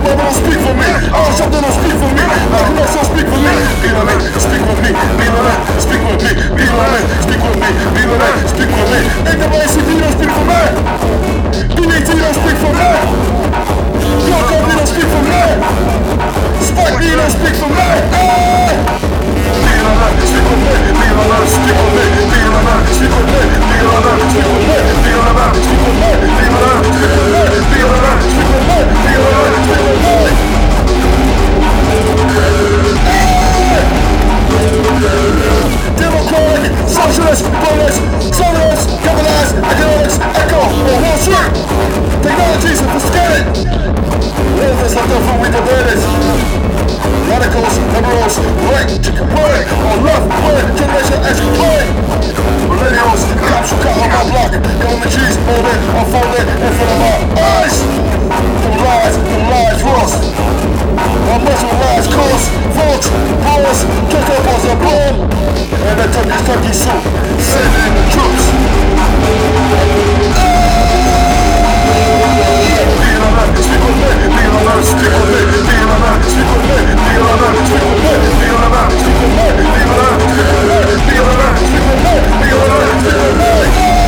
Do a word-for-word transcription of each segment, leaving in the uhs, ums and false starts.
Bible don't speak for me. Our chapter don't speak for me. Our class don't speak for me. Be the man, speak with me. Be the man, speak with me. Be the man, speak with me. Be the man, speak with me. Ain't the man, C P don't speak for me. B A T don't speak for me. Your company don't speak for me. Spike B don't speak for me. Be the man, speak with me. Be the man, speak with me. Be the man, speak with me. Be the man, speak with me. Be the man, speak with me. Be the man, speak with me. Be the man, speak with me. Be the man, speak with me. Democratic, socialist, bonus, socialist, capitalist, economics, echo, or Wall Street. Technology is sophisticated. All of this left over we debated. Radicals, liberals, right, chicken play, or left, right, generation X play. Millennials, cops who cut on my block. Government cheese, hold it, unfold it in front of our eyes. Them lies, them lies rust. Our muscle lies cost, votes, powers, just up as a bomb. And that turkey's turkey soup, sending in the troops. Be the man, speak with me. Be the man, speak with me. Be the man, speak with me. Be the man, speak with me. Be the man, speak with me. Be the man, speak with me. Be the man, speak with me. Be the man, speak with me.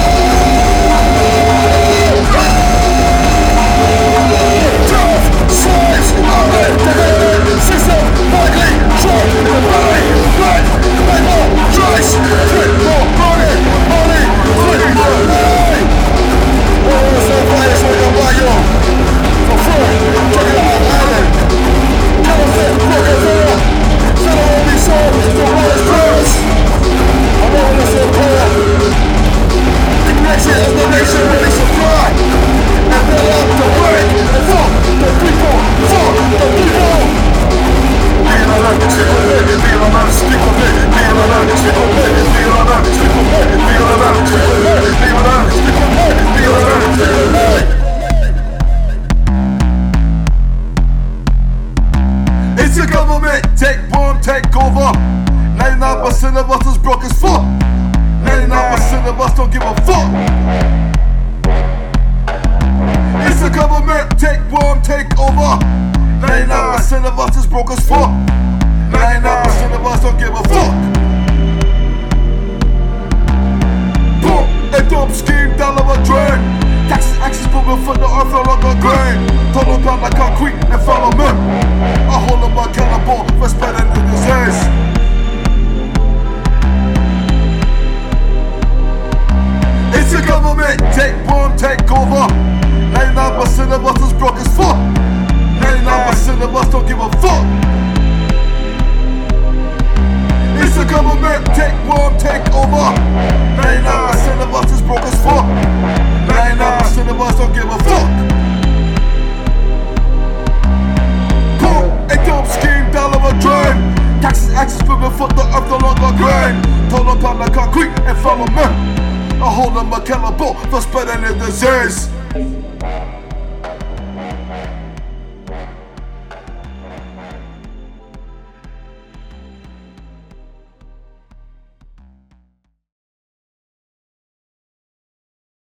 Tough slaves, army, divided, system, likely, truck, in the body, blood, paper, trace, drink more money, money, money, money. Oh, it's so fire, so you're by you. For free, check it out, island. Counterfeit, broken door. Settle all these souls, the world's prayers. I'm all in this prayer. The nation is the nation really supply. And build up the work, and fuck the people, fuck the people. Be the man, speak with me. Be the man, speak with me. Be the man, speak with me. Be the man, speak with me. Be the man, speak with me. Be the man, speak with me. Be the man, speak with me. It's the government, take one, take over. ninety-nine percent of us is broke as fuck. ninety-nine percent of us don't give a fuck. It's the government, take one, take over. ninety-nine percent of us is broke as fuck. ninety-nine percent of us don't give a fuck. Boom, a dope scheme, dollar a drain. Taxes, axes, moving from the earth, no longer grain. Total pound like concrete and follow me. I hold them accountable for spreading the disease. It's the government, take one, take over. ninety-nine percent of us is broke as fuck. ninety-nine percent of us don't give a fuck. It's the government, take one, take over. ninety-nine percent of us is broke as fuck. ninety-nine percent of us don't give a fuck. Boom, a dope scheme, dollar a dream. Taxes, axes, moving for the earth, no longer grain. Total pound like concrete and follow me. I hold them accountable for spreading the disease.